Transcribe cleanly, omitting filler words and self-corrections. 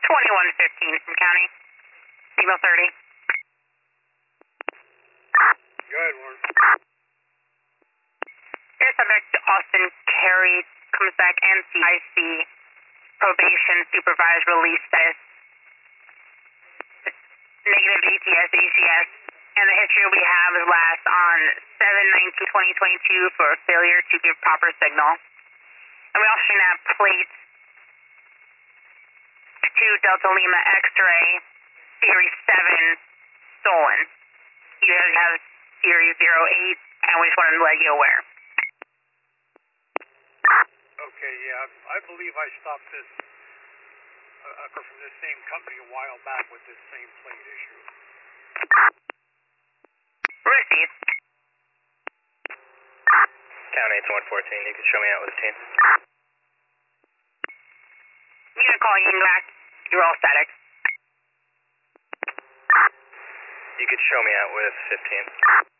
2115 from county. Signal 30. Go ahead, Warren. Air subject Austin Carey comes back NCIC probation supervised release status. Negative ATS, ACS. And the history we have is last on 7/19/2022 for failure to give proper signal. And we also have plates 2 Delta Lima X-ray, Series 7, stolen. You guys have Series 08, and we just wanted to let you aware. Okay, yeah, I believe I stopped this from this same company a while back with this same plate issue. Received. County, it's 114. You can show me out with the team. You can call Ying back. You're all static. You could show me out with 15.